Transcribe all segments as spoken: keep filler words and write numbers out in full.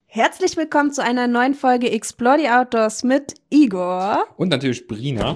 Herzlich willkommen zu einer neuen Folge Explore the Outdoors mit Igor. Und natürlich Brina.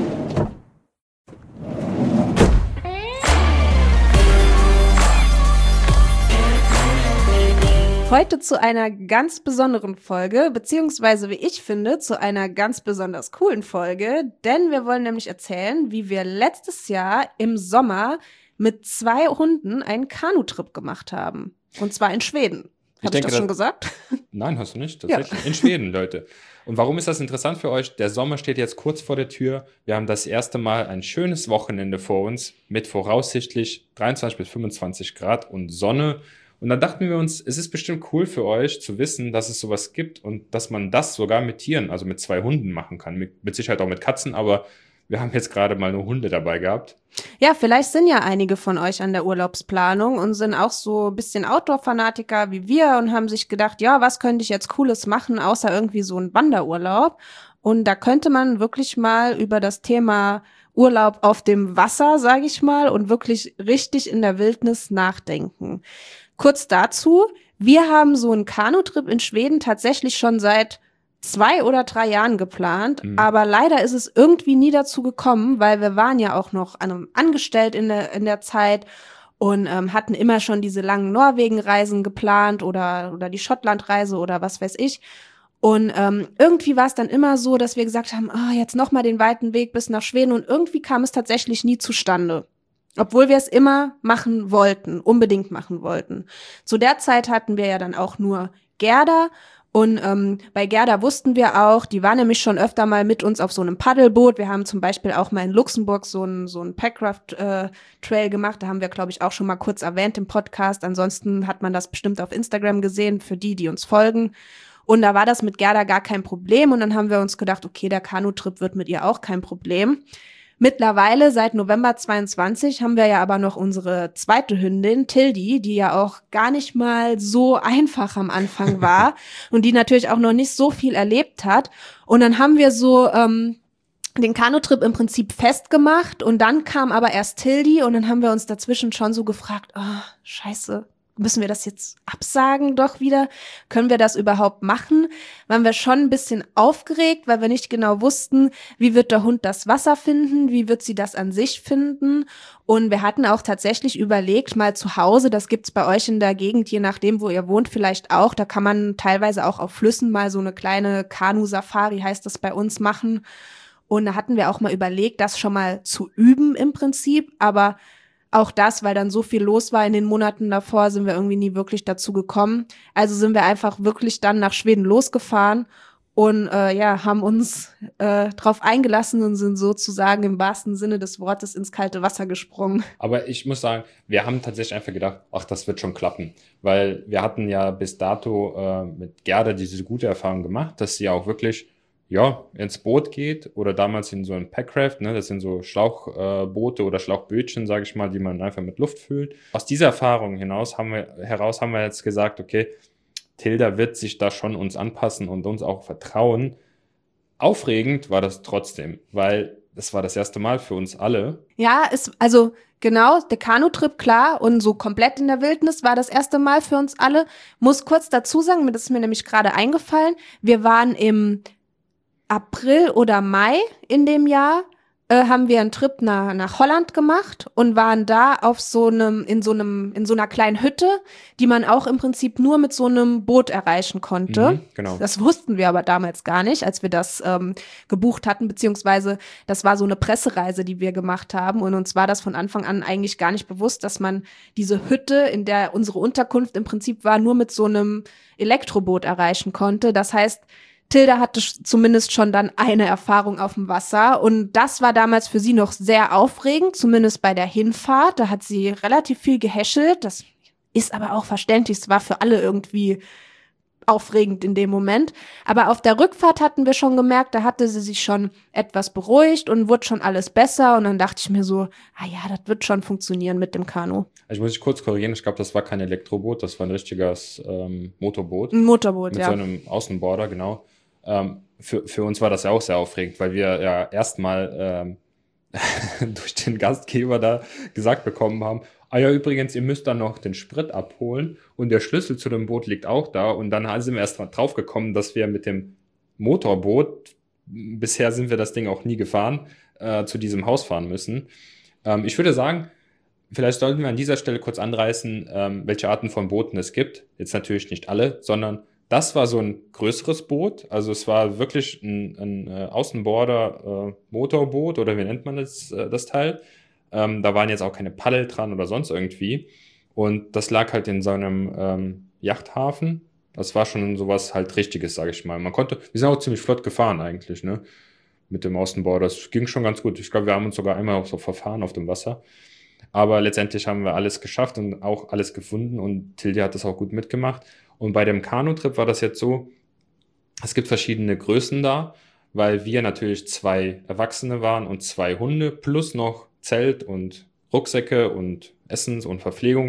Heute zu einer ganz besonderen Folge, beziehungsweise, wie ich finde, zu einer ganz besonders coolen Folge, denn wir wollen nämlich erzählen, wie wir letztes Jahr im Sommer mit zwei Hunden einen Kanutrip gemacht haben. Und zwar in Schweden. Habe ich, ich das schon gesagt? Nein, hast du nicht. Tatsächlich. Ja. In Schweden, Leute. Und warum ist das interessant für euch? Der Sommer steht jetzt kurz vor der Tür. Wir haben das erste Mal ein schönes Wochenende vor uns mit voraussichtlich dreiundzwanzig bis fünfundzwanzig Grad und Sonne. Und dann dachten wir uns, es ist bestimmt cool für euch zu wissen, dass es sowas gibt und dass man das sogar mit Tieren, also mit zwei Hunden machen kann. Mit, mit Sicherheit auch mit Katzen, aber wir haben jetzt gerade mal nur Hunde dabei gehabt. Ja, vielleicht sind ja einige von euch an der Urlaubsplanung und sind auch so ein bisschen Outdoor-Fanatiker wie wir und haben sich gedacht, ja, was könnte ich jetzt Cooles machen, außer irgendwie so ein Wanderurlaub? Und da könnte man wirklich mal über das Thema Urlaub auf dem Wasser, sage ich mal, und wirklich richtig in der Wildnis nachdenken. Kurz dazu, wir haben so einen Kanutrip in Schweden tatsächlich schon seit zwei oder drei Jahren geplant, mhm. aber leider ist es irgendwie nie dazu gekommen, weil wir waren ja auch noch an einem angestellt in der in der Zeit und ähm, hatten immer schon diese langen Norwegen-Reisen geplant oder oder die Schottland-Reise oder was weiß ich. Und ähm, irgendwie war es dann immer so, dass wir gesagt haben, oh, jetzt noch mal den weiten Weg bis nach Schweden und irgendwie kam es tatsächlich nie zustande. Obwohl wir es immer machen wollten, unbedingt machen wollten. Zu der Zeit hatten wir ja dann auch nur Gerda. Und ähm, bei Gerda wussten wir auch, die war nämlich schon öfter mal mit uns auf so einem Paddelboot. Wir haben zum Beispiel auch mal in Luxemburg so einen so einen Packcraft-Trail äh, gemacht. Da haben wir, glaube ich, auch schon mal kurz erwähnt im Podcast. Ansonsten hat man das bestimmt auf Instagram gesehen, für die, die uns folgen. Und da war das mit Gerda gar kein Problem. Und dann haben wir uns gedacht, okay, der Kanutrip wird mit ihr auch kein Problem. Mittlerweile, seit November zweiundzwanzig, haben wir ja aber noch unsere zweite Hündin, Tildi, die ja auch gar nicht mal so einfach am Anfang war und die natürlich auch noch nicht so viel erlebt hat. Und dann haben wir so ähm, den Kanutrip im Prinzip festgemacht und dann kam aber erst Tildi und dann haben wir uns dazwischen schon so gefragt, oh, scheiße. Müssen wir das jetzt absagen doch wieder? Können wir das überhaupt machen? Waren wir schon ein bisschen aufgeregt, weil wir nicht genau wussten, wie wird der Hund das Wasser finden, wie wird sie das an sich finden. Und wir hatten auch tatsächlich überlegt, mal zu Hause, das gibt's bei euch in der Gegend, je nachdem, wo ihr wohnt, vielleicht auch, da kann man teilweise auch auf Flüssen mal so eine kleine Kanu-Safari, heißt das bei uns, machen. Und da hatten wir auch mal überlegt, das schon mal zu üben im Prinzip, aber auch das, weil dann so viel los war in den Monaten davor, sind wir irgendwie nie wirklich dazu gekommen. Also sind wir einfach wirklich dann nach Schweden losgefahren und äh, ja, haben uns äh, drauf eingelassen und sind sozusagen im wahrsten Sinne des Wortes ins kalte Wasser gesprungen. Aber ich muss sagen, wir haben tatsächlich einfach gedacht, ach, das wird schon klappen. Weil wir hatten ja bis dato äh, mit Gerda diese gute Erfahrung gemacht, dass sie auch wirklich ja, ins Boot geht oder damals in so ein Packcraft, ne, das sind so Schlauchboote äh, oder Schlauchbötchen, sage ich mal, die man einfach mit Luft füllt. Aus dieser Erfahrung hinaus haben wir, heraus haben wir jetzt gesagt, okay, Tilda wird sich da schon uns anpassen und uns auch vertrauen. Aufregend war das trotzdem, weil das war das erste Mal für uns alle. Ja, es, also genau, der Kanutrip, klar, und so komplett in der Wildnis war das erste Mal für uns alle. Muss kurz dazu sagen, das ist mir nämlich gerade eingefallen, wir waren im April oder Mai in dem Jahr äh, haben wir einen Trip nach, nach Holland gemacht und waren da auf so einem, in so einem, in so einer kleinen Hütte, die man auch im Prinzip nur mit so einem Boot erreichen konnte. Mhm, genau. Das wussten wir aber damals gar nicht, als wir das ähm, gebucht hatten, beziehungsweise das war so eine Pressereise, die wir gemacht haben und uns war das von Anfang an eigentlich gar nicht bewusst, dass man diese Hütte, in der unsere Unterkunft im Prinzip war, nur mit so einem Elektroboot erreichen konnte. Das heißt, Tilda hatte zumindest schon dann eine Erfahrung auf dem Wasser und das war damals für sie noch sehr aufregend, zumindest bei der Hinfahrt. Da hat sie relativ viel gehäschelt, das ist aber auch verständlich, es war für alle irgendwie aufregend in dem Moment. Aber auf der Rückfahrt hatten wir schon gemerkt, da hatte sie sich schon etwas beruhigt und wurde schon alles besser und dann dachte ich mir so, ah ja, das wird schon funktionieren mit dem Kanu. Ich muss dich kurz korrigieren, ich glaube, das war kein Elektroboot, das war ein richtiges ähm, Motorboot. Ein Motorboot, mit ja. Mit so einem Außenborder, genau. Ähm, für, für uns war das ja auch sehr aufregend, weil wir ja erstmal ähm, durch den Gastgeber da gesagt bekommen haben, ah ja, übrigens, ihr müsst dann noch den Sprit abholen und der Schlüssel zu dem Boot liegt auch da. Und dann sind wir erst mal drauf gekommen, dass wir mit dem Motorboot, bisher sind wir das Ding auch nie gefahren, äh, zu diesem Haus fahren müssen. Ähm, ich würde sagen, vielleicht sollten wir an dieser Stelle kurz anreißen, ähm, welche Arten von Booten es gibt. Jetzt natürlich nicht alle, sondern das war so ein größeres Boot. Also es war wirklich ein, ein äh, Außenborder-Motorboot äh, oder wie nennt man das, äh, das Teil. Ähm, da waren jetzt auch keine Paddel dran oder sonst irgendwie. Und das lag halt in so einem ähm, Yachthafen. Das war schon sowas halt Richtiges, sage ich mal. Man konnte, wir sind auch ziemlich flott gefahren eigentlich, ne? Mit dem Außenborder. Das ging schon ganz gut. Ich glaube, wir haben uns sogar einmal auch so verfahren auf dem Wasser. Aber letztendlich haben wir alles geschafft und auch alles gefunden und Tilde hat das auch gut mitgemacht. Und bei dem Kanutrip war das jetzt so, es gibt verschiedene Größen da, weil wir natürlich zwei Erwachsene waren und zwei Hunde plus noch Zelt und Rucksäcke und Essens- und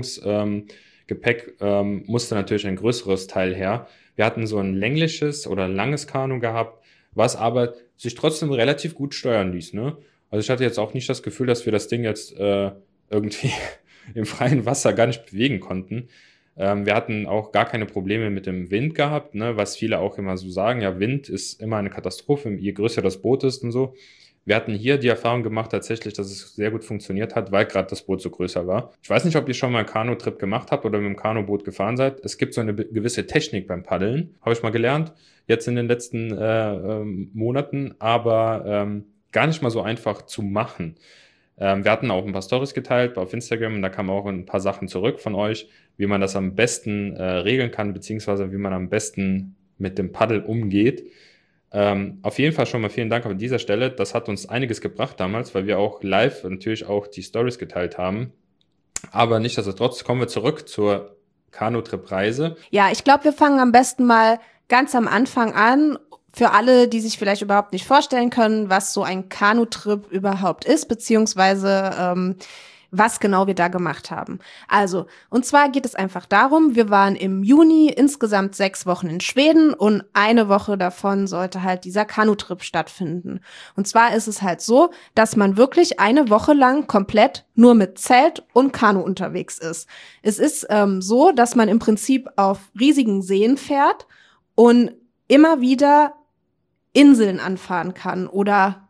Verpflegungsgepäck ähm, ähm, musste natürlich ein größeres Teil her. Wir hatten so ein längliches oder langes Kanu gehabt, was aber sich trotzdem relativ gut steuern ließ, ne? Also ich hatte jetzt auch nicht das Gefühl, dass wir das Ding jetzt äh, irgendwie im freien Wasser gar nicht bewegen konnten. Ähm, wir hatten auch gar keine Probleme mit dem Wind gehabt, ne, was viele auch immer so sagen, ja, Wind ist immer eine Katastrophe, je größer das Boot ist und so. Wir hatten hier die Erfahrung gemacht tatsächlich, dass es sehr gut funktioniert hat, weil gerade das Boot so größer war. Ich weiß nicht, ob ihr schon mal einen Kanutrip gemacht habt oder mit dem Kanuboot gefahren seid. Es gibt so eine gewisse Technik beim Paddeln, habe ich mal gelernt, jetzt in den letzten äh, ähm, Monaten, aber ähm, gar nicht mal so einfach zu machen. Ähm, wir hatten auch ein paar Storys geteilt auf Instagram und da kamen auch ein paar Sachen zurück von euch, wie man das am besten äh, regeln kann, beziehungsweise wie man am besten mit dem Paddel umgeht. Ähm, auf jeden Fall schon mal vielen Dank an dieser Stelle. Das hat uns einiges gebracht damals, weil wir auch live natürlich auch die Stories geteilt haben. Aber nichtsdestotrotz kommen wir zurück zur Kanutrip-Reise. Ja, ich glaube, wir fangen am besten mal ganz am Anfang an. Für alle, die sich vielleicht überhaupt nicht vorstellen können, was so ein Kanutrip überhaupt ist, beziehungsweise ähm, was genau wir da gemacht haben. Also, und zwar geht es einfach darum, wir waren im Juni insgesamt sechs Wochen in Schweden und eine Woche davon sollte halt dieser Kanutrip stattfinden. Und zwar ist es halt so, dass man wirklich eine Woche lang komplett nur mit Zelt und Kanu unterwegs ist. Es ist ähm, so, dass man im Prinzip auf riesigen Seen fährt und immer wieder Inseln anfahren kann oder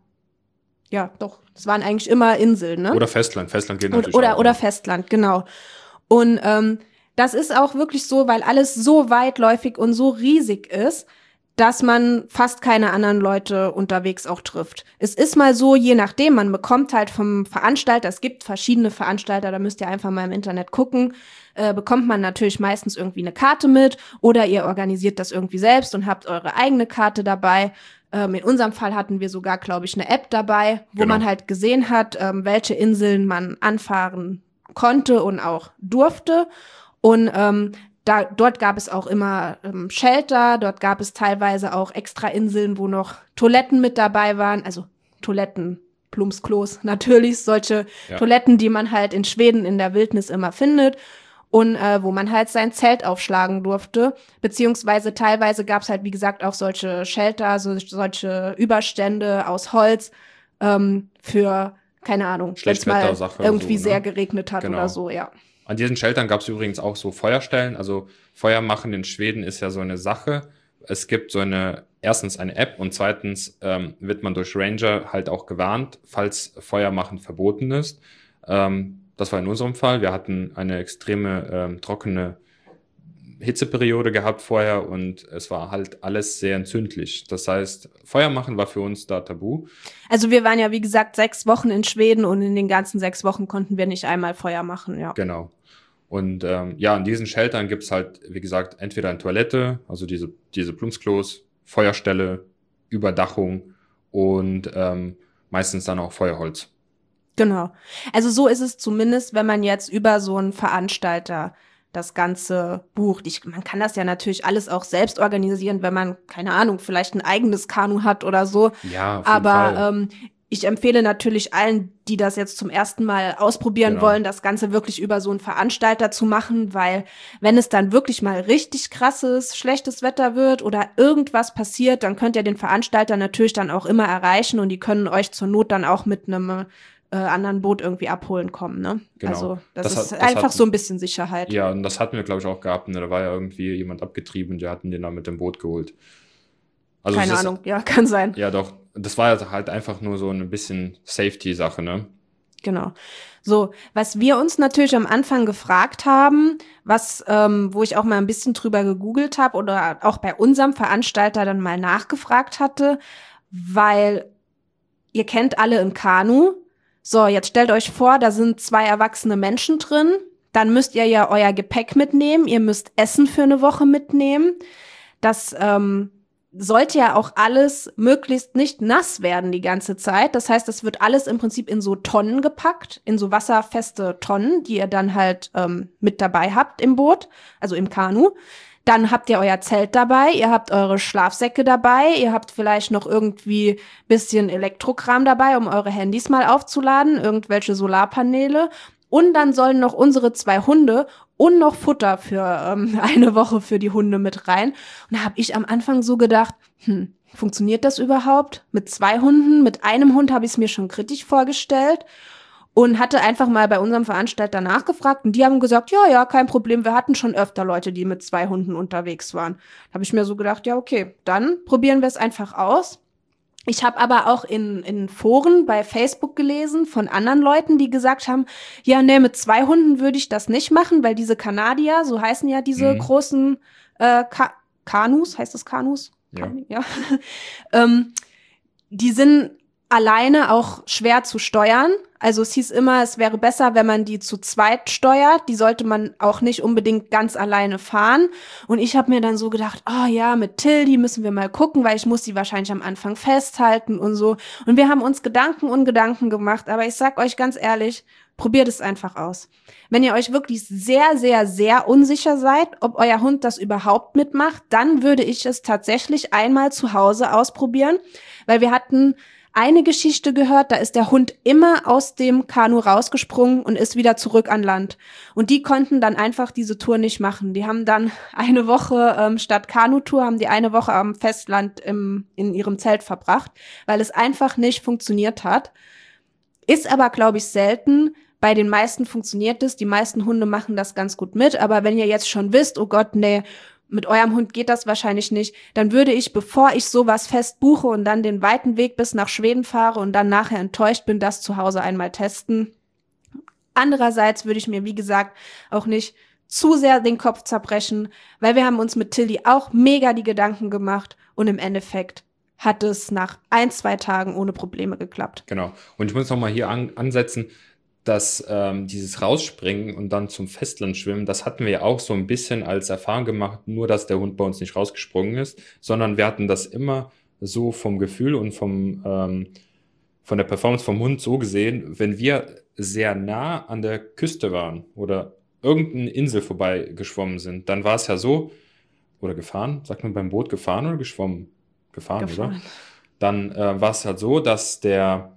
ja, doch, es waren eigentlich immer Inseln, ne? Oder Festland, Festland geht natürlich oder, auch. Oder Festland, genau. Und ähm, das ist auch wirklich so, weil alles so weitläufig und so riesig ist, dass man fast keine anderen Leute unterwegs auch trifft. Es ist mal so, je nachdem, man bekommt halt vom Veranstalter, es gibt verschiedene Veranstalter, da müsst ihr einfach mal im Internet gucken, äh, bekommt man natürlich meistens irgendwie eine Karte mit oder ihr organisiert das irgendwie selbst und habt eure eigene Karte dabei. Ähm, in unserem Fall hatten wir sogar, glaube ich, eine App dabei, wo Genau. man halt gesehen hat, ähm, welche Inseln man anfahren konnte und auch durfte. Und ähm, da, dort gab es auch immer ähm, Shelter, dort gab es teilweise auch extra Inseln, wo noch Toiletten mit dabei waren, also Toiletten, Plumpsklos, natürlich, solche Ja. Toiletten, die man halt in Schweden in der Wildnis immer findet. Und äh, wo man halt sein Zelt aufschlagen durfte, beziehungsweise teilweise gab es halt, wie gesagt, auch solche Shelter, so, solche Überstände aus Holz ähm, für, keine Ahnung, wenn es mal Schlechtwettersache irgendwie so, ne? sehr geregnet hat Genau. oder so, ja. An diesen Sheltern gab es übrigens auch so Feuerstellen. Also Feuer machen in Schweden ist ja so eine Sache. Es gibt so eine, erstens eine App und zweitens ähm, wird man durch Ranger halt auch gewarnt, falls Feuer machen verboten ist. Ähm, das war in unserem Fall. Wir hatten eine extreme ähm, trockene Hitzeperiode gehabt vorher und es war halt alles sehr entzündlich. Das heißt, Feuer machen war für uns da tabu. Also wir waren ja, wie gesagt, sechs Wochen in Schweden und in den ganzen sechs Wochen konnten wir nicht einmal Feuer machen, ja. Genau. Und ähm, ja, in diesen Sheltern gibt's halt, wie gesagt, entweder eine Toilette, also diese, diese Plumpsklos, Feuerstelle, Überdachung und ähm, meistens dann auch Feuerholz. Genau. Also so ist es zumindest, wenn man jetzt über so einen Veranstalter das Ganze bucht. Ich, man kann das ja natürlich alles auch selbst organisieren, wenn man, keine Ahnung, vielleicht ein eigenes Kanu hat oder so. Ja, auf jeden Aber Fall. ähm, ich empfehle natürlich allen, die das jetzt zum ersten Mal ausprobieren Genau. wollen, das Ganze wirklich über so einen Veranstalter zu machen, weil wenn es dann wirklich mal richtig krasses, schlechtes Wetter wird oder irgendwas passiert, dann könnt ihr den Veranstalter natürlich dann auch immer erreichen und die können euch zur Not dann auch mit einem äh, anderen Boot irgendwie abholen kommen. Ne? Genau. Also das, Das ist hat- das einfach hat- so ein bisschen Sicherheit. Ja, und das hatten wir, glaube ich, auch gehabt. Ne? Da war ja irgendwie jemand abgetrieben und der hatten den dann mit dem Boot geholt. Also Keine es ist, Ahnung, ja, kann sein. Ja, doch. Das war halt halt einfach nur so ein bisschen Safety-Sache, ne? Genau. So, was wir uns natürlich am Anfang gefragt haben, was, ähm, wo ich auch mal ein bisschen drüber gegoogelt habe oder auch bei unserem Veranstalter dann mal nachgefragt hatte, weil ihr kennt alle ein Kanu. So, jetzt stellt euch vor, da sind zwei erwachsene Menschen drin. Dann müsst ihr ja euer Gepäck mitnehmen. Ihr müsst Essen für eine Woche mitnehmen. Das ähm, sollte ja auch alles möglichst nicht nass werden die ganze Zeit. Das heißt, das wird alles im Prinzip in so Tonnen gepackt, in so wasserfeste Tonnen, die ihr dann halt ähm, mit dabei habt im Boot, also im Kanu. Dann habt ihr euer Zelt dabei, ihr habt eure Schlafsäcke dabei, ihr habt vielleicht noch irgendwie bisschen Elektrokram dabei, um eure Handys mal aufzuladen, irgendwelche Solarpaneele. Und dann sollen noch unsere zwei Hunde und noch Futter für ähm, eine Woche für die Hunde mit rein. Und da habe ich am Anfang so gedacht, hm, funktioniert das überhaupt? Mit zwei Hunden, mit einem Hund habe ich es mir schon kritisch vorgestellt und hatte einfach mal bei unserem Veranstalter nachgefragt und die haben gesagt, ja, ja, kein Problem, wir hatten schon öfter Leute, die mit zwei Hunden unterwegs waren. Da habe ich mir so gedacht, ja, okay, dann probieren wir es einfach aus. Ich habe aber auch in, in Foren bei Facebook gelesen von anderen Leuten, die gesagt haben, ja, nee, mit zwei Hunden würde ich das nicht machen, weil diese Kanadier, so heißen ja diese Mhm. großen äh, Ka- Kanus, heißt das Kanus? Ja. ja. ähm, die sind alleine auch schwer zu steuern. Also es hieß immer, es wäre besser, wenn man die zu zweit steuert. Die sollte man auch nicht unbedingt ganz alleine fahren. Und ich habe mir dann so gedacht, oh ja, mit Tildi müssen wir mal gucken, weil ich muss die wahrscheinlich am Anfang festhalten und so. Und wir haben uns Gedanken und Gedanken gemacht. Aber ich sag euch ganz ehrlich, probiert es einfach aus. Wenn ihr euch wirklich sehr, sehr, sehr unsicher seid, ob euer Hund das überhaupt mitmacht, dann würde ich es tatsächlich einmal zu Hause ausprobieren, weil wir hatten eine Geschichte gehört, da ist der Hund immer aus dem Kanu rausgesprungen und ist wieder zurück an Land. Und die konnten dann einfach diese Tour nicht machen. Die haben dann eine Woche ähm, statt Kanutour, haben die eine Woche am Festland im, in ihrem Zelt verbracht, weil es einfach nicht funktioniert hat. Ist aber, glaube ich, selten. Bei den meisten funktioniert es. Die meisten Hunde machen das ganz gut mit. Aber wenn ihr jetzt schon wisst, oh Gott, nee, mit eurem Hund geht das wahrscheinlich nicht, dann würde ich, bevor ich sowas fest buche und dann den weiten Weg bis nach Schweden fahre und dann nachher enttäuscht bin, das zu Hause einmal testen. Andererseits würde ich mir, wie gesagt, auch nicht zu sehr den Kopf zerbrechen, weil wir haben uns mit Tildi auch mega die Gedanken gemacht und im Endeffekt hat es nach ein, zwei Tagen ohne Probleme geklappt. Genau. Und ich muss noch mal hier an, ansetzen, dass ähm, dieses Rausspringen und dann zum Festland schwimmen, das hatten wir ja auch so ein bisschen als Erfahrung gemacht, nur dass der Hund bei uns nicht rausgesprungen ist, sondern wir hatten das immer so vom Gefühl und vom ähm, von der Performance vom Hund so gesehen, wenn wir sehr nah an der Küste waren oder irgendeine Insel vorbei geschwommen sind, dann war es ja so, oder gefahren, sagt man beim Boot gefahren oder geschwommen? Gefahren, Gefahren. oder? Dann äh, war es halt so, dass der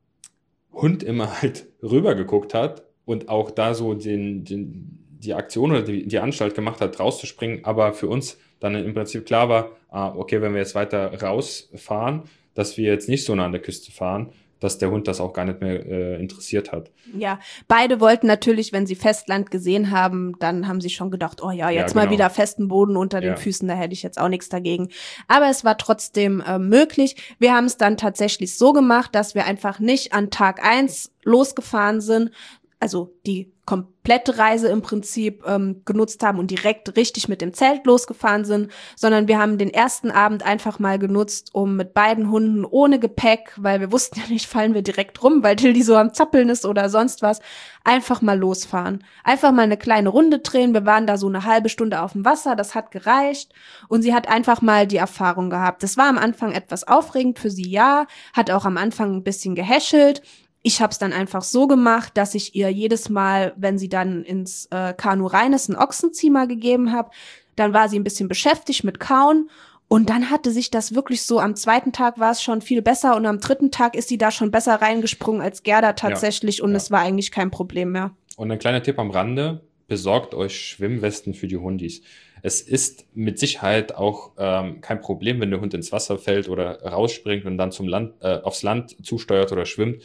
Hund immer halt rüber geguckt hat und auch da so den, den, die Aktion oder die, die Anstalt gemacht hat, rauszuspringen, aber für uns dann im Prinzip klar war, ah, okay, wenn wir jetzt weiter rausfahren, dass wir jetzt nicht so nah an der Küste fahren, dass der Hund das auch gar nicht mehr äh, interessiert hat. Ja, beide wollten natürlich, wenn sie Festland gesehen haben, dann haben sie schon gedacht, oh ja, jetzt Ja, mal genau. wieder festen Boden unter den Ja. Füßen, da hätte ich jetzt auch nichts dagegen. Aber es war trotzdem äh, möglich. Wir haben es dann tatsächlich so gemacht, dass wir einfach nicht an Tag eins losgefahren sind, also die komplette Reise im Prinzip ähm, genutzt haben und direkt richtig mit dem Zelt losgefahren sind, sondern wir haben den ersten Abend einfach mal genutzt, um mit beiden Hunden ohne Gepäck, weil wir wussten ja nicht, fallen wir direkt rum, weil Tildi so am Zappeln ist oder sonst was, einfach mal losfahren. Einfach mal eine kleine Runde drehen. Wir waren da so eine halbe Stunde auf dem Wasser, das hat gereicht und sie hat einfach mal die Erfahrung gehabt. Das war am Anfang etwas aufregend für sie, ja, hat auch am Anfang ein bisschen gehäschelt. Ich habe es dann einfach so gemacht, dass ich ihr jedes Mal, wenn sie dann ins äh, Kanu rein ist, einen Ochsenziemer gegeben habe. Dann war sie ein bisschen beschäftigt mit Kauen. Und dann hatte sich das wirklich so, am zweiten Tag war es schon viel besser und am dritten Tag ist sie da schon besser reingesprungen als Gerda tatsächlich Ja, und ja. es war eigentlich kein Problem mehr. Und ein kleiner Tipp am Rande, besorgt euch Schwimmwesten für die Hundis. Es ist mit Sicherheit auch ähm, kein Problem, wenn der Hund ins Wasser fällt oder rausspringt und dann zum Land, äh, aufs Land zusteuert oder schwimmt.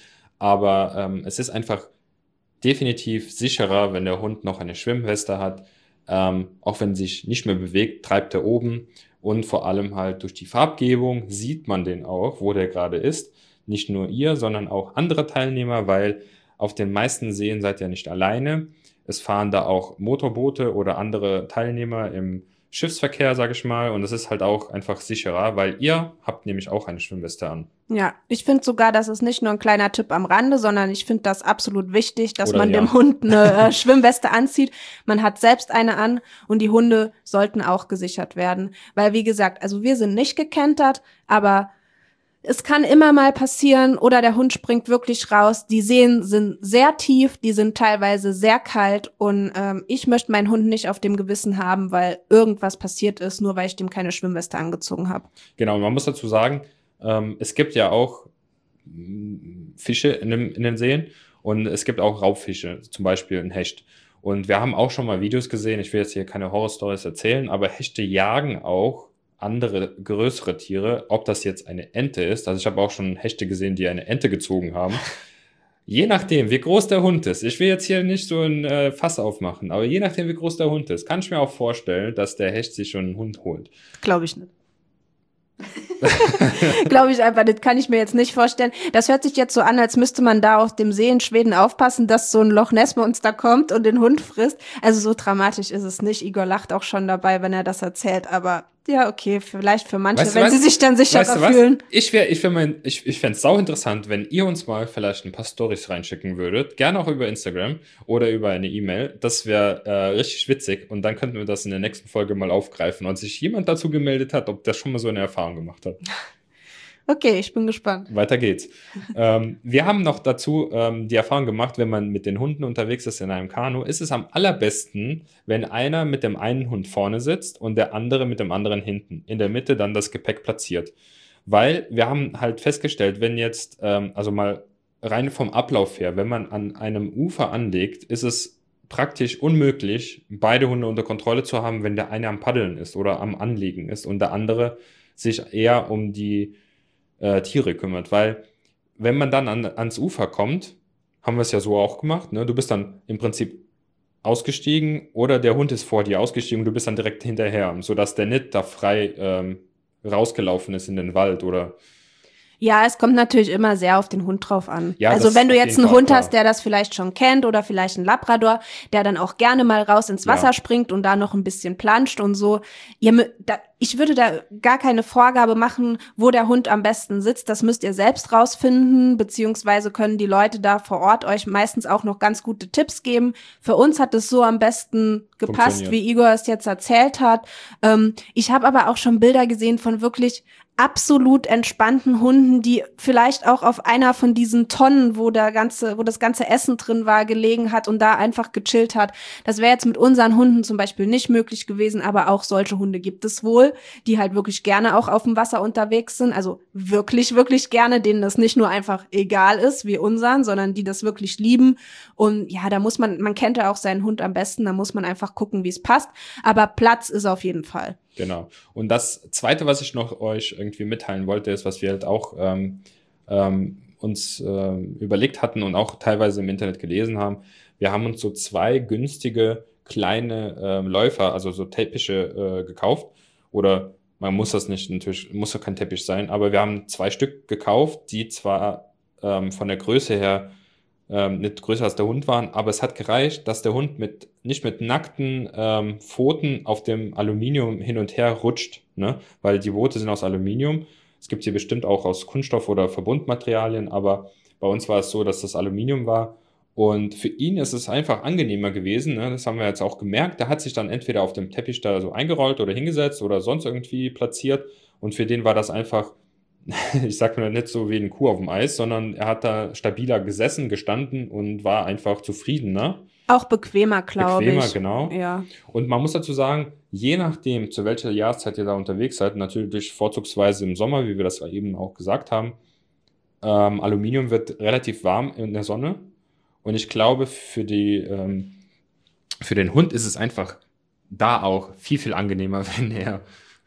aber ähm, es ist einfach definitiv sicherer, wenn der Hund noch eine Schwimmweste hat. Ähm, auch wenn sich nicht mehr bewegt, treibt er oben. Und vor allem halt durch die Farbgebung sieht man den auch, wo der gerade ist. Nicht nur ihr, sondern auch andere Teilnehmer, weil auf den meisten Seen seid ihr nicht alleine. Es fahren da auch Motorboote oder andere Teilnehmer im Schiffsverkehr, sage ich mal. Und es ist halt auch einfach sicherer, weil ihr habt nämlich auch eine Schwimmweste an. Ja, ich finde sogar, das ist nicht nur ein kleiner Tipp am Rande, sondern ich finde das absolut wichtig, dass Oder man ja. dem Hund eine äh, Schwimmweste anzieht. Man hat selbst eine an und die Hunde sollten auch gesichert werden. Weil, wie gesagt, also wir sind nicht gekentert, aber es kann immer mal passieren oder der Hund springt wirklich raus. Die Seen sind sehr tief, die sind teilweise sehr kalt und ähm, ich möchte meinen Hund nicht auf dem Gewissen haben, weil irgendwas passiert ist, nur weil ich dem keine Schwimmweste angezogen habe. Genau, man muss dazu sagen, ähm, es gibt ja auch mh, Fische in, dem, in den Seen und es gibt auch Raubfische, zum Beispiel ein Hecht. Und wir haben auch schon mal Videos gesehen, ich will jetzt hier keine Horrorstories erzählen, aber Hechte jagen auch andere größere Tiere, ob das jetzt eine Ente ist. Also ich habe auch schon Hechte gesehen, die eine Ente gezogen haben. Je nachdem, wie groß der Hund ist. Ich will jetzt hier nicht so ein äh, Fass aufmachen, aber je nachdem, wie groß der Hund ist, kann ich mir auch vorstellen, dass der Hecht sich schon einen Hund holt. Glaube ich nicht. Glaube ich einfach, das kann ich mir jetzt nicht vorstellen. Das hört sich jetzt so an, als müsste man da auf dem See in Schweden aufpassen, dass so ein Loch Ness Monster kommt und den Hund frisst. Also so dramatisch ist es nicht. Igor lacht auch schon dabei, wenn er das erzählt, aber ja, okay, vielleicht für manche, Weißt du wenn was? sie sich dann sicherer Weißt du was? fühlen. Ich wäre, ich wäre mein, ich, ich fände es sau interessant, wenn ihr uns mal vielleicht ein paar Storys reinschicken würdet. Gerne auch über Instagram oder über eine E-Mail. Das wäre äh, richtig witzig und dann könnten wir das in der nächsten Folge mal aufgreifen und sich jemand dazu gemeldet hat, ob der schon mal so eine Erfahrung gemacht hat. Okay, ich bin gespannt. Weiter geht's. ähm, wir haben noch dazu ähm, die Erfahrung gemacht, wenn man mit den Hunden unterwegs ist in einem Kanu, ist es am allerbesten, wenn einer mit dem einen Hund vorne sitzt und der andere mit dem anderen hinten. In der Mitte dann das Gepäck platziert. Weil wir haben halt festgestellt, wenn jetzt, ähm, also mal rein vom Ablauf her, wenn man an einem Ufer anlegt, ist es praktisch unmöglich, beide Hunde unter Kontrolle zu haben, wenn der eine am Paddeln ist oder am Anlegen ist und der andere sich eher um die Äh, Tiere kümmert, weil wenn man dann an, ans Ufer kommt, haben wir es ja so auch gemacht, ne? Du bist dann im Prinzip ausgestiegen oder der Hund ist vor dir ausgestiegen und du bist dann direkt hinterher, sodass der nicht da frei ähm, rausgelaufen ist in den Wald oder Ja, es kommt natürlich immer sehr auf den Hund drauf an. Ja, also das wenn du auf jetzt jeden einen Fall, Hund klar. hast, der das vielleicht schon kennt oder vielleicht einen Labrador, der dann auch gerne mal raus ins Wasser Ja. springt und da noch ein bisschen planscht und so. Ihr, mü- da, ich würde da gar keine Vorgabe machen, wo der Hund am besten sitzt. Das müsst ihr selbst rausfinden, beziehungsweise können die Leute da vor Ort euch meistens auch noch ganz gute Tipps geben. Für uns hat es so am besten gepasst, Funktioniert. wie Igor es jetzt erzählt hat. Ähm, ich habe aber auch schon Bilder gesehen von wirklich absolut entspannten Hunden, die vielleicht auch auf einer von diesen Tonnen, wo der ganze, wo das ganze Essen drin war, gelegen hat und da einfach gechillt hat. Das wäre jetzt mit unseren Hunden zum Beispiel nicht möglich gewesen, aber auch solche Hunde gibt es wohl, die halt wirklich gerne auch auf dem Wasser unterwegs sind, also wirklich, wirklich gerne, denen das nicht nur einfach egal ist, wie unseren, sondern die das wirklich lieben. Und ja, da muss man, man kennt ja auch seinen Hund am besten, da muss man einfach gucken, wie es passt. Aber Platz ist auf jeden Fall. Genau. Und das Zweite, was ich noch euch irgendwie mitteilen wollte, ist, was wir halt auch ähm, ähm, uns ähm, überlegt hatten und auch teilweise im Internet gelesen haben. Wir haben uns so zwei günstige kleine ähm, Läufer, also so Teppiche äh, gekauft. Oder man muss das nicht, natürlich muss ja kein Teppich sein, aber wir haben zwei Stück gekauft, die zwar ähm, von der Größe her ähm, nicht größer als der Hund waren, aber es hat gereicht, dass der Hund mit nicht mit nackten ähm, Pfoten auf dem Aluminium hin und her rutscht, ne? Weil die Boote sind aus Aluminium. Es gibt sie bestimmt auch aus Kunststoff oder Verbundmaterialien, aber bei uns war es so, dass das Aluminium war. Und für ihn ist es einfach angenehmer gewesen, ne? Das haben wir jetzt auch gemerkt. Der hat sich dann entweder auf dem Teppich da so eingerollt oder hingesetzt oder sonst irgendwie platziert. Und für den war das einfach, ich sag mal nicht so wie eine Kuh auf dem Eis, sondern er hat da stabiler gesessen, gestanden und war einfach zufrieden, ne? Auch bequemer, glaube ich. Bequemer, genau. Ja. Und man muss dazu sagen, je nachdem, zu welcher Jahreszeit ihr da unterwegs seid, natürlich vorzugsweise im Sommer, wie wir das eben auch gesagt haben, ähm, Aluminium wird relativ warm in der Sonne. Und ich glaube, für die, ähm, für den Hund ist es einfach da auch viel, viel angenehmer, wenn er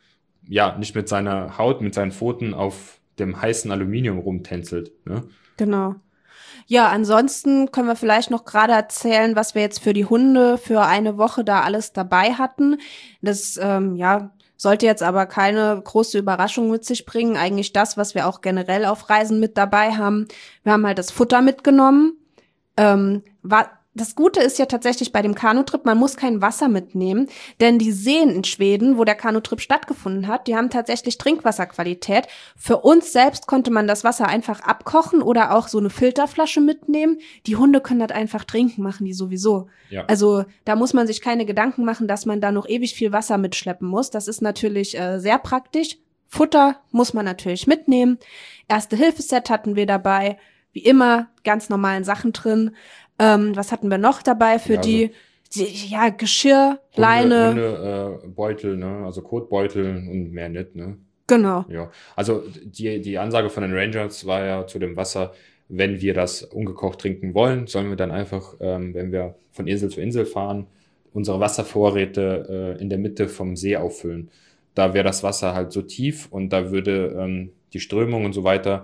ja nicht mit seiner Haut, mit seinen Pfoten auf dem heißen Aluminium rumtänzelt. Ne? Genau. Ja, ansonsten können wir vielleicht noch gerade erzählen, was wir jetzt für die Hunde für eine Woche da alles dabei hatten. Das, ähm, ja, sollte jetzt aber keine große Überraschung mit sich bringen. Eigentlich das, was wir auch generell auf Reisen mit dabei haben. Wir haben halt das Futter mitgenommen. Ähm, war, das Gute ist ja tatsächlich bei dem Kanutrip, man muss kein Wasser mitnehmen, denn die Seen in Schweden, wo der Kanutrip stattgefunden hat, die haben tatsächlich Trinkwasserqualität. Für uns selbst konnte man das Wasser einfach abkochen oder auch so eine Filterflasche mitnehmen. Die Hunde können das einfach trinken, machen die sowieso. Ja. Also da muss man sich keine Gedanken machen, dass man da noch ewig viel Wasser mitschleppen muss. Das ist natürlich äh, sehr praktisch. Futter muss man natürlich mitnehmen. Erste-Hilfe-Set hatten wir dabei. Wie immer, ganz normalen Sachen drin. Ähm, was hatten wir noch dabei für Ja, also die, die, ja, Geschirr, Hunde, Leine. Hunde, äh, Beutel, ne? Also Kotbeutel und mehr nicht, ne? Genau. Ja, also die, die Ansage von den Rangers war ja zu dem Wasser, wenn wir das ungekocht trinken wollen, sollen wir dann einfach, ähm, wenn wir von Insel zu Insel fahren, unsere Wasservorräte äh, in der Mitte vom See auffüllen. Da wäre das Wasser halt so tief und da würde ähm, die Strömung und so weiter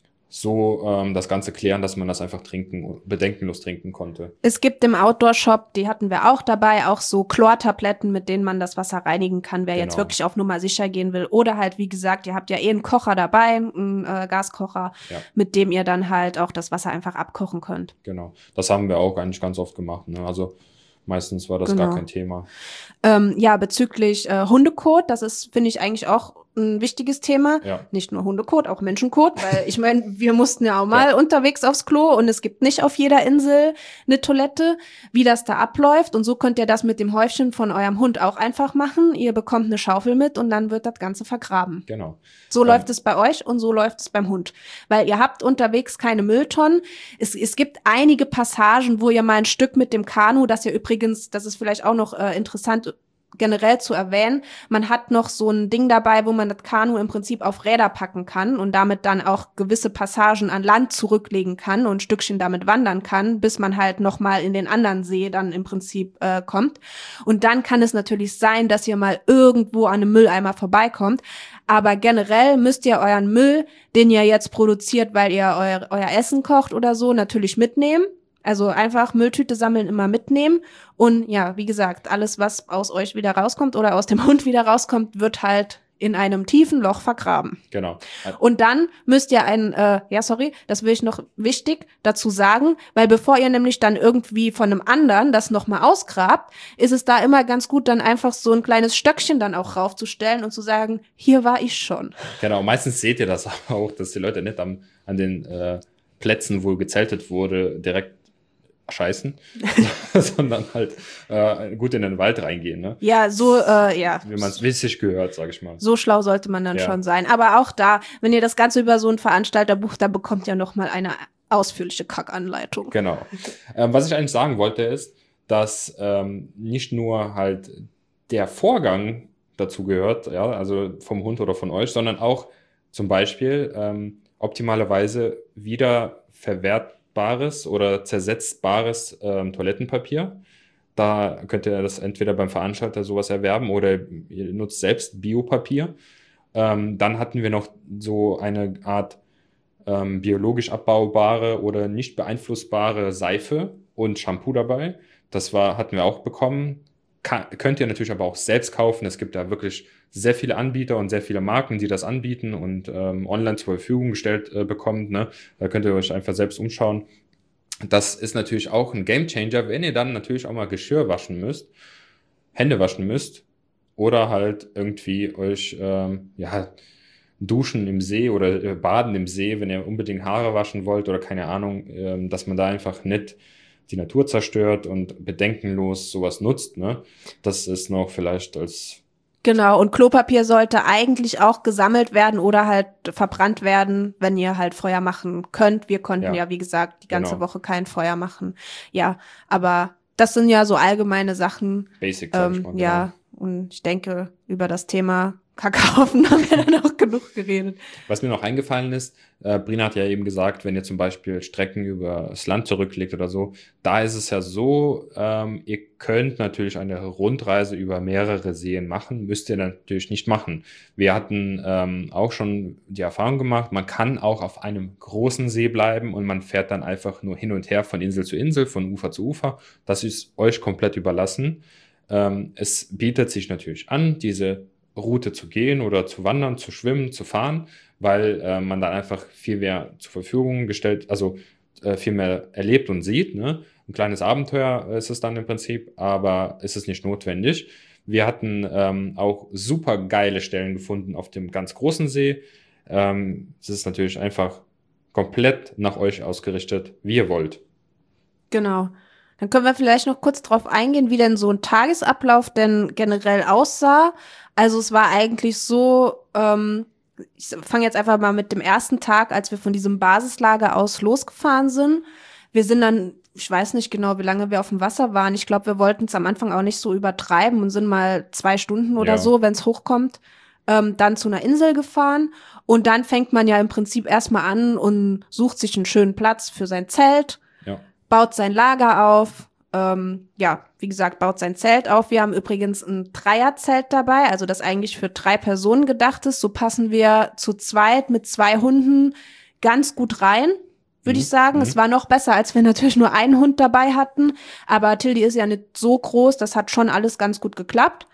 so ähm, das Ganze klären, dass man das einfach trinken, bedenkenlos trinken konnte. Es gibt im Outdoor-Shop, die hatten wir auch dabei, auch so Chlortabletten, mit denen man das Wasser reinigen kann, wer Genau. jetzt wirklich auf Nummer sicher gehen will. Oder halt, wie gesagt, ihr habt ja eh einen Kocher dabei, einen äh, Gaskocher, Ja. mit dem ihr dann halt auch das Wasser einfach abkochen könnt. Genau. Das haben wir auch eigentlich ganz oft gemacht. Ne? Also meistens war das Genau. gar kein Thema. Ähm, ja, bezüglich äh, Hundekot, das ist, finde ich, eigentlich auch ein wichtiges Thema. Ja. Nicht nur Hundekot, auch Menschenkot, weil ich meine, wir mussten ja auch mal ja. unterwegs aufs Klo und es gibt nicht auf jeder Insel eine Toilette, wie das da abläuft. Und so könnt ihr das mit dem Häufchen von eurem Hund auch einfach machen. Ihr bekommt eine Schaufel mit und dann wird das Ganze vergraben. Genau. So ähm. läuft es bei euch und so läuft es beim Hund. Weil ihr habt unterwegs keine Mülltonnen. Es, es gibt einige Passagen, wo ihr mal ein Stück mit dem Kanu, das ihr übrigens, das ist vielleicht auch noch äh, interessant, generell zu erwähnen, man hat noch so ein Ding dabei, wo man das Kanu im Prinzip auf Räder packen kann und damit dann auch gewisse Passagen an Land zurücklegen kann und ein Stückchen damit wandern kann, bis man halt noch mal in den anderen See dann im Prinzip äh, kommt. Und dann kann es natürlich sein, dass ihr mal irgendwo an einem Mülleimer vorbeikommt. Aber generell müsst ihr euren Müll, den ihr jetzt produziert, weil ihr euer, euer Essen kocht oder so, natürlich mitnehmen. Also einfach Mülltüte sammeln, immer mitnehmen. Und ja, wie gesagt, alles, was aus euch wieder rauskommt oder aus dem Hund wieder rauskommt, wird halt in einem tiefen Loch vergraben. Genau. Und dann müsst ihr ein, äh, ja sorry, das will ich noch wichtig dazu sagen, weil bevor ihr nämlich dann irgendwie von einem anderen das nochmal ausgrabt, ist es da immer ganz gut, dann einfach so ein kleines Stöckchen dann auch raufzustellen und zu sagen, hier war ich schon. Genau, meistens seht ihr das aber auch, dass die Leute nicht am, an den äh, Plätzen, wo gezeltet wurde, direkt scheißen, sondern halt äh, gut in den Wald reingehen, ne? Ja, so, äh, ja. Wie man es wissig gehört, sag ich mal. So schlau sollte man dann ja. schon sein. Aber auch da, wenn ihr das Ganze über so ein Veranstalter bucht, da bekommt ihr noch mal eine ausführliche Kackanleitung. Genau. Ähm, was ich eigentlich sagen wollte ist, dass ähm, nicht nur halt der Vorgang dazu gehört, ja, also vom Hund oder von euch, sondern auch zum Beispiel ähm, optimalerweise wieder verwertbares oder zersetzbares ähm, Toilettenpapier. Da könnt ihr das entweder beim Veranstalter sowas erwerben oder ihr nutzt selbst Biopapier. Ähm, dann hatten wir noch so eine Art ähm, biologisch abbaubare oder nicht beeinflussbare Seife und Shampoo dabei. Das war, hatten wir auch bekommen. Kann, könnt ihr natürlich aber auch selbst kaufen. Es gibt da wirklich sehr viele Anbieter und sehr viele Marken, die das anbieten und ähm, online zur Verfügung gestellt äh, bekommt. Ne? Da könnt ihr euch einfach selbst umschauen. Das ist natürlich auch ein Gamechanger, wenn ihr dann natürlich auch mal Geschirr waschen müsst, Hände waschen müsst oder halt irgendwie euch ähm, ja, duschen im See oder äh, baden im See, wenn ihr unbedingt Haare waschen wollt oder keine Ahnung, ähm, dass man da einfach nicht die Natur zerstört und bedenkenlos sowas nutzt. Ne? Das ist noch vielleicht als... Genau, und Klopapier sollte eigentlich auch gesammelt werden oder halt verbrannt werden, wenn ihr halt Feuer machen könnt. Wir konnten ja, ja wie gesagt, die ganze genau. Woche kein Feuer machen. Ja, aber das sind ja so allgemeine Sachen. Basic, sag ich mal. Ähm, ja, genau. Und ich denke, über das Thema Kackhaufen, haben wir dann auch genug geredet. Was mir noch eingefallen ist, äh, Brina hat ja eben gesagt, wenn ihr zum Beispiel Strecken über das Land zurücklegt oder so, da ist es ja so, ähm, ihr könnt natürlich eine Rundreise über mehrere Seen machen, müsst ihr natürlich nicht machen. Wir hatten ähm, auch schon die Erfahrung gemacht, man kann auch auf einem großen See bleiben und man fährt dann einfach nur hin und her von Insel zu Insel, von Ufer zu Ufer. Das ist euch komplett überlassen. Ähm, es bietet sich natürlich an, diese Route zu gehen oder zu wandern, zu schwimmen, zu fahren, weil äh, man dann einfach viel mehr zur Verfügung gestellt, also äh, viel mehr erlebt und sieht. Ne? Ein kleines Abenteuer ist es dann im Prinzip, aber es ist nicht notwendig. Wir hatten ähm, auch super geile Stellen gefunden auf dem ganz großen See. Ähm, es ist natürlich einfach komplett nach euch ausgerichtet, wie ihr wollt. Genau. Dann können wir vielleicht noch kurz drauf eingehen, wie denn so ein Tagesablauf denn generell aussah. Also es war eigentlich so, ähm, ich fange jetzt einfach mal mit dem ersten Tag, als wir von diesem Basislager aus losgefahren sind. Wir sind dann, ich weiß nicht genau, wie lange wir auf dem Wasser waren. Ich glaube, wir wollten es am Anfang auch nicht so übertreiben und sind mal zwei Stunden oder Ja. so, wenn es hochkommt, ähm, dann zu einer Insel gefahren. Und dann fängt man ja im Prinzip erstmal an und sucht sich einen schönen Platz für sein Zelt. Ja. Baut sein Lager auf, ähm, ja, wie gesagt, baut sein Zelt auf. Wir haben übrigens ein Dreierzelt dabei, also das eigentlich für drei Personen gedacht ist. So passen wir zu zweit mit zwei Hunden ganz gut rein, würde Mhm. ich sagen. Mhm. Es war noch besser, als wir natürlich nur einen Hund dabei hatten. Aber Tildi ist ja nicht so groß, das hat schon alles ganz gut geklappt.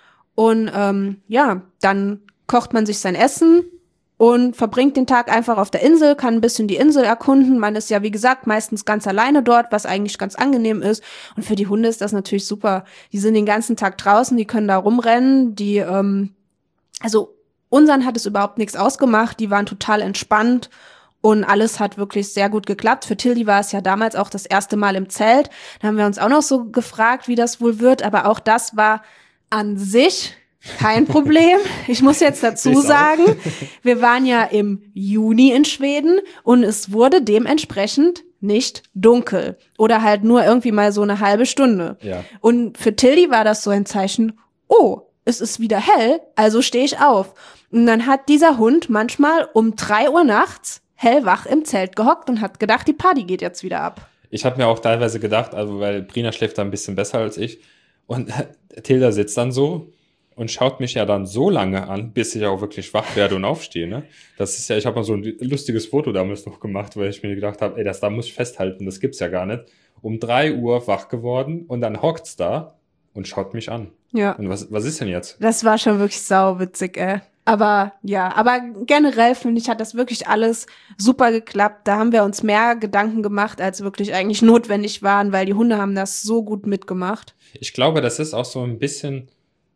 Und ähm, ja, dann kocht man sich sein Essen und verbringt den Tag einfach auf der Insel, kann ein bisschen die Insel erkunden. Man ist ja, wie gesagt, meistens ganz alleine dort, was eigentlich ganz angenehm ist. Und für die Hunde ist das natürlich super. Die sind den ganzen Tag draußen, die können da rumrennen. Die, ähm, also unseren hat es überhaupt nichts ausgemacht. Die waren total entspannt und alles hat wirklich sehr gut geklappt. Für Tildi war es ja damals auch das erste Mal im Zelt. Da haben wir uns auch noch so gefragt, wie das wohl wird. Aber auch das war an sich kein Problem. Ich muss jetzt dazu Ich auch. sagen, wir waren ja im Juni in Schweden und es wurde dementsprechend nicht dunkel oder halt nur irgendwie mal so eine halbe Stunde. Ja. Und für Tilly war das so ein Zeichen, oh, es ist wieder hell, also stehe ich auf. Und dann hat dieser Hund manchmal um drei Uhr nachts hellwach im Zelt gehockt und hat gedacht, die Party geht jetzt wieder ab. Ich habe mir auch teilweise gedacht, also weil Brina schläft da ein bisschen besser als ich und Tilda sitzt dann so und schaut mich ja dann so lange an, bis ich auch wirklich wach werde und aufstehe. Ne? Das ist ja, ich habe mal so ein lustiges Foto damals noch gemacht, weil ich mir gedacht habe, ey, das da muss ich festhalten, das gibt's ja gar nicht. Um drei Uhr wach geworden und dann hockt's da und schaut mich an. Ja. Und was, was ist denn jetzt? Das war schon wirklich sauwitzig, ey. Aber ja, aber generell finde ich, hat das wirklich alles super geklappt. Da haben wir uns mehr Gedanken gemacht, als wirklich eigentlich notwendig waren, weil die Hunde haben das so gut mitgemacht. Ich glaube, das ist auch so ein bisschen,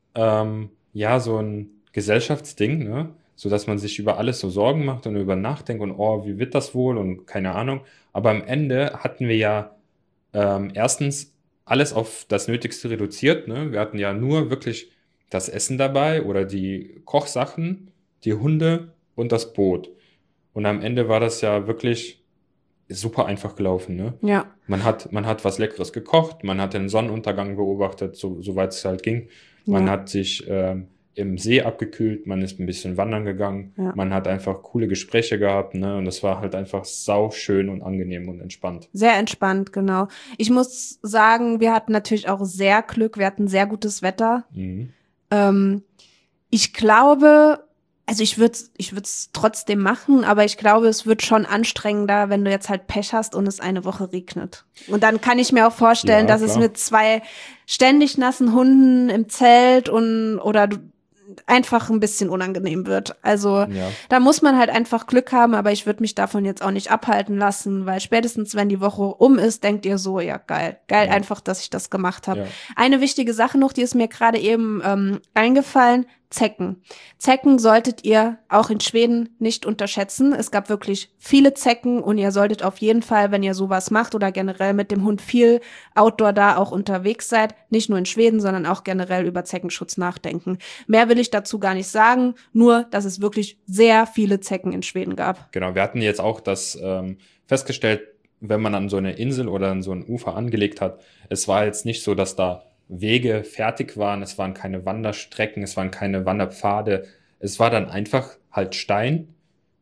ähm, ja, so ein Gesellschaftsding, ne? So dass man sich über alles so Sorgen macht und über nachdenkt und oh, wie wird das wohl und keine Ahnung. Aber am Ende hatten wir ja ähm, erstens alles auf das Nötigste reduziert, ne? Wir hatten ja nur wirklich das Essen dabei oder die Kochsachen, die Hunde und das Boot. Und am Ende war das ja wirklich super einfach gelaufen, ne? Ja. Man hat, man hat was Leckeres gekocht, man hat den Sonnenuntergang beobachtet, so, soweit es halt ging. Man Ja. hat sich ähm, im See abgekühlt, man ist ein bisschen wandern gegangen, Ja. man hat einfach coole Gespräche gehabt, ne? Und es war halt einfach sau schön und angenehm und entspannt. Sehr entspannt, genau. Ich muss sagen, wir hatten natürlich auch sehr Glück, wir hatten sehr gutes Wetter. Mhm. Ähm, ich glaube, also ich würde ich würde es trotzdem machen, aber ich glaube, es wird schon anstrengender, wenn du jetzt halt Pech hast und es eine Woche regnet. Und dann kann ich mir auch vorstellen, Ja, dass es klar. mit zwei ständig nassen Hunden im Zelt und oder du einfach ein bisschen unangenehm wird. Also Ja. da muss man halt einfach Glück haben, aber ich würde mich davon jetzt auch nicht abhalten lassen, weil spätestens, wenn die Woche um ist, denkt ihr so, ja geil, geil Ja. einfach, dass ich das gemacht habe. Ja. Eine wichtige Sache noch, die ist mir gerade eben ähm, eingefallen, Zecken. Zecken solltet ihr auch in Schweden nicht unterschätzen. Es gab wirklich viele Zecken und ihr solltet auf jeden Fall, wenn ihr sowas macht oder generell mit dem Hund viel Outdoor da auch unterwegs seid, nicht nur in Schweden, sondern auch generell über Zeckenschutz nachdenken. Mehr will ich dazu gar nicht sagen, nur, dass es wirklich sehr viele Zecken in Schweden gab. Genau, wir hatten jetzt auch das ähm, festgestellt, wenn man an so eine Insel oder an so ein Ufer angelegt hat, es war jetzt nicht so, dass da Wege fertig waren, es waren keine Wanderstrecken, es waren keine Wanderpfade, Es war dann einfach halt Stein,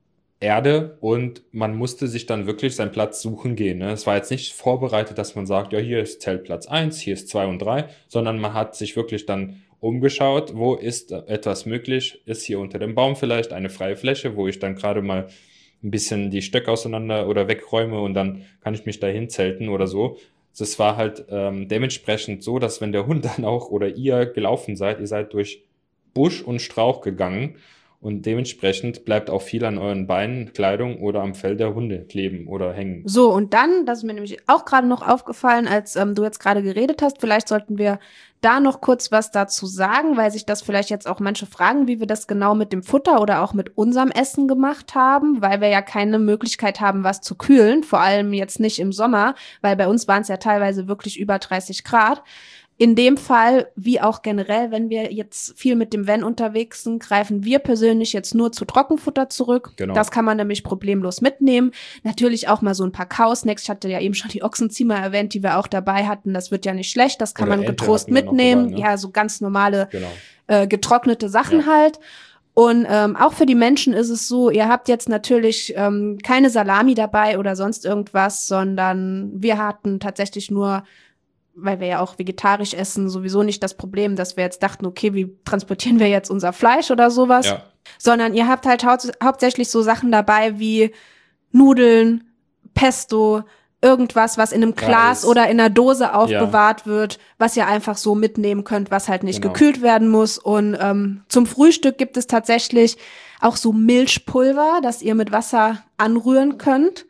Erde und man musste sich dann wirklich seinen Platz suchen gehen. Ne? Es war jetzt nicht vorbereitet, dass man sagt, ja, hier ist Zeltplatz eins, hier ist zwei und drei, sondern man hat sich wirklich dann umgeschaut, wo ist etwas möglich, ist hier unter dem Baum vielleicht eine freie Fläche, wo ich dann gerade mal ein bisschen die Stöcke auseinander oder wegräume und dann kann ich mich dahin zelten oder so. Das war halt ähm, dementsprechend so, dass wenn der Hund dann auch oder ihr gelaufen seid, ihr seid durch Busch und Strauch gegangen und dementsprechend bleibt auch viel an euren Beinen, Kleidung oder am Fell der Hunde kleben oder hängen. So, und dann, das ist mir nämlich auch gerade noch aufgefallen, als ähm, du jetzt gerade geredet hast, vielleicht sollten wir da noch kurz was dazu sagen, weil sich das vielleicht jetzt auch manche fragen, wie wir das genau mit dem Futter oder auch mit unserem Essen gemacht haben, weil wir ja keine Möglichkeit haben, was zu kühlen, vor allem jetzt nicht im Sommer, weil bei uns waren es ja teilweise wirklich über dreißig Grad. In dem Fall, wie auch generell, wenn wir jetzt viel mit dem Van unterwegs sind, greifen wir persönlich jetzt nur zu Trockenfutter zurück. Genau. Das kann man nämlich problemlos mitnehmen. Natürlich auch mal so ein paar Kausnacks. Ich hatte ja eben schon die Ochsenziemer erwähnt, die wir auch dabei hatten. Das wird ja nicht schlecht. Das kann Oder man Ente getrost hatten wir noch mitnehmen. dabei, ne? Ja, so ganz normale Genau. äh, getrocknete Sachen Ja. halt. Und ähm, auch für die Menschen ist es so, ihr habt jetzt natürlich ähm, keine Salami dabei oder sonst irgendwas, sondern wir hatten tatsächlich nur, weil wir ja auch vegetarisch essen, sowieso nicht das Problem, dass wir jetzt dachten, okay, wie transportieren wir jetzt unser Fleisch oder sowas, Ja. sondern ihr habt halt hau- hauptsächlich so Sachen dabei wie Nudeln, Pesto, irgendwas, was in einem Glas Reis. oder in einer Dose aufbewahrt wird, was ihr einfach so mitnehmen könnt, was halt nicht Genau. gekühlt werden muss. Und ähm, zum Frühstück gibt es tatsächlich auch so Milchpulver, das ihr mit Wasser anrühren könnt.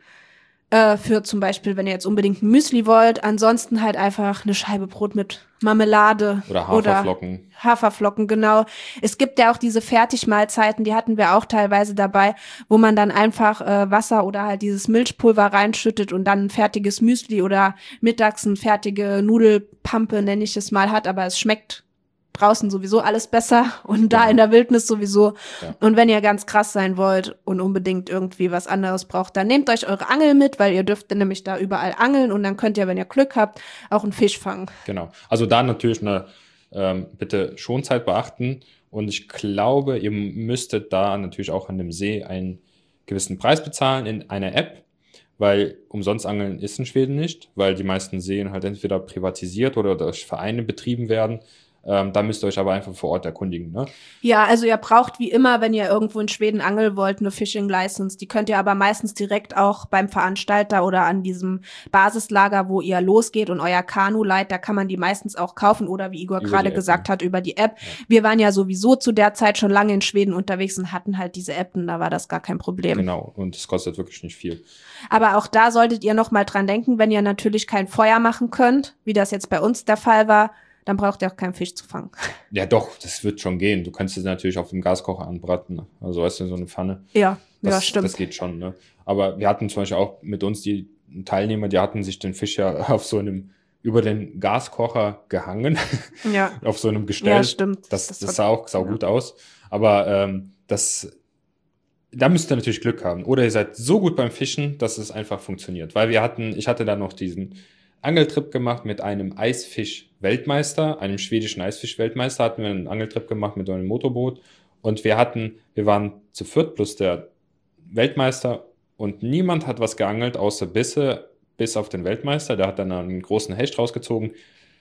Äh, für zum Beispiel, wenn ihr jetzt unbedingt ein Müsli wollt. Ansonsten halt einfach eine Scheibe Brot mit Marmelade. Oder Haferflocken. Oder Haferflocken, genau. Es gibt ja auch diese Fertigmahlzeiten, die hatten wir auch teilweise dabei, wo man dann einfach äh, Wasser oder halt dieses Milchpulver reinschüttet und dann ein fertiges Müsli oder mittags eine fertige Nudelpampe, nenne ich es mal, hat. Aber es schmeckt draußen sowieso alles besser und da Genau. in der Wildnis sowieso. Ja. Und wenn ihr ganz krass sein wollt und unbedingt irgendwie was anderes braucht, dann nehmt euch eure Angel mit, weil ihr dürft nämlich da überall angeln und dann könnt ihr, wenn ihr Glück habt, auch einen Fisch fangen. Genau. Also da natürlich eine ähm, bitte Schonzeit beachten. Und ich glaube, ihr müsstet da natürlich auch an dem See einen gewissen Preis bezahlen in einer App, weil umsonst angeln ist in Schweden nicht, weil die meisten Seen halt entweder privatisiert oder durch Vereine betrieben werden. Ähm, da müsst ihr euch aber einfach vor Ort erkundigen, ne? Ja, also ihr braucht wie immer, wenn ihr irgendwo in Schweden angeln wollt, eine Fishing License. Die könnt ihr aber meistens direkt auch beim Veranstalter oder an diesem Basislager, wo ihr losgeht und euer Kanu leiht, da kann man die meistens auch kaufen oder wie Igor Über gerade die App, gesagt ne? hat, über die App. Ja. Wir waren ja sowieso zu der Zeit schon lange in Schweden unterwegs und hatten halt diese App und da war das gar kein Problem. Genau. Und es kostet wirklich nicht viel. Aber auch da solltet ihr noch mal dran denken, wenn ihr natürlich kein Feuer machen könnt, wie das jetzt bei uns der Fall war, dann braucht ihr auch keinen Fisch zu fangen. Ja, doch, das wird schon gehen. Du kannst es natürlich auf dem Gaskocher anbraten. Ne? Also, weißt du, so eine Pfanne. Ja, Das, ja, stimmt. Das geht schon, ne? Aber wir hatten zum Beispiel auch mit uns die Teilnehmer, die hatten sich den Fisch ja auf so einem, über den Gaskocher gehangen, Ja, auf so einem Gestell. ja, stimmt. Das, das, war- sah auch sah gut aus. Aber ähm, das, da müsst ihr natürlich Glück haben. Oder ihr seid so gut beim Fischen, dass es einfach funktioniert. Weil wir hatten, ich hatte da noch diesen Angeltrip gemacht mit einem Eisfisch-Weltmeister, einem schwedischen Eisfisch-Weltmeister, hatten wir einen Angeltrip gemacht mit einem Motorboot. Und wir hatten, wir waren zu viert plus der Weltmeister und niemand hat was geangelt, außer Bisse, bis auf den Weltmeister. Der hat dann einen großen Hecht rausgezogen.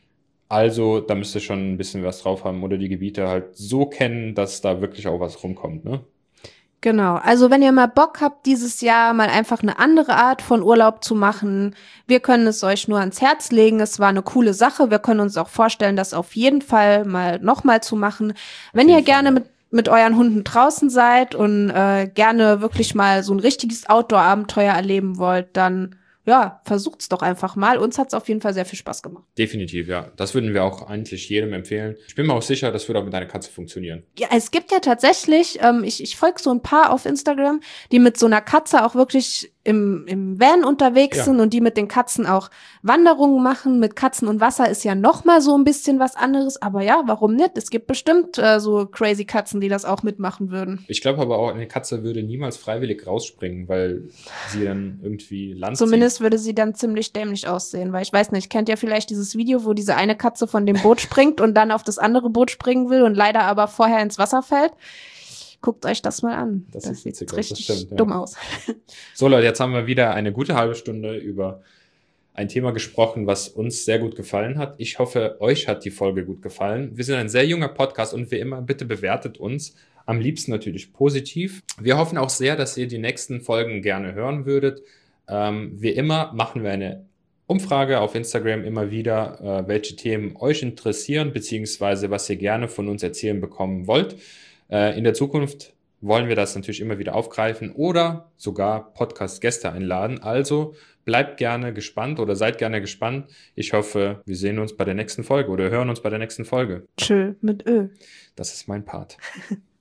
Also, da müsst ihr schon ein bisschen was drauf haben oder die Gebiete halt so kennen, dass da wirklich auch was rumkommt, ne? Genau. Also wenn ihr mal Bock habt, dieses Jahr mal einfach eine andere Art von Urlaub zu machen, wir können es euch nur ans Herz legen. Es war eine coole Sache. Wir können uns auch vorstellen, das auf jeden Fall mal nochmal zu machen. Wenn ihr jeden Fall, gerne ja. mit mit euren Hunden draußen seid und äh, gerne wirklich mal so ein richtiges Outdoor-Abenteuer erleben wollt, dann ja, versucht's doch einfach mal. Uns hat's auf jeden Fall sehr viel Spaß gemacht. Definitiv, ja. Das würden wir auch eigentlich jedem empfehlen. Ich bin mir auch sicher, das würde auch mit deiner Katze funktionieren. Ja, es gibt ja tatsächlich, ähm, ich, ich folge so ein paar auf Instagram, die mit so einer Katze auch wirklich im, im Van unterwegs Ja. sind und die mit den Katzen auch Wanderungen machen. Mit Katzen und Wasser ist ja noch mal so ein bisschen was anderes. Aber ja, warum nicht? Es gibt bestimmt äh, so crazy Katzen, die das auch mitmachen würden. Ich glaube aber auch, eine Katze würde niemals freiwillig rausspringen, weil sie dann irgendwie Land Zumindest würde sie dann ziemlich dämlich aussehen, weil ich weiß nicht, kennt ihr vielleicht dieses Video, wo diese eine Katze von dem Boot springt und dann auf das andere Boot springen will und leider aber vorher ins Wasser fällt? Guckt euch das mal an. Das, Das, das sieht witzig aus, richtig das stimmt, ja. dumm aus. So Leute, jetzt haben wir wieder eine gute halbe Stunde über ein Thema gesprochen, was uns sehr gut gefallen hat. Ich hoffe, euch hat die Folge gut gefallen. Wir sind ein sehr junger Podcast und wie immer, bitte bewertet uns. Am liebsten natürlich positiv. Wir hoffen auch sehr, dass ihr die nächsten Folgen gerne hören würdet. Ähm, wie immer machen wir eine Umfrage auf Instagram immer wieder, äh, welche Themen euch interessieren, beziehungsweise was ihr gerne von uns erzählen bekommen wollt. Äh, in der Zukunft wollen wir das natürlich immer wieder aufgreifen oder sogar Podcast-Gäste einladen. Also bleibt gerne gespannt oder seid gerne gespannt. Ich hoffe, wir sehen uns bei der nächsten Folge oder hören uns bei der nächsten Folge. Tschö mit Ö. Das ist mein Part.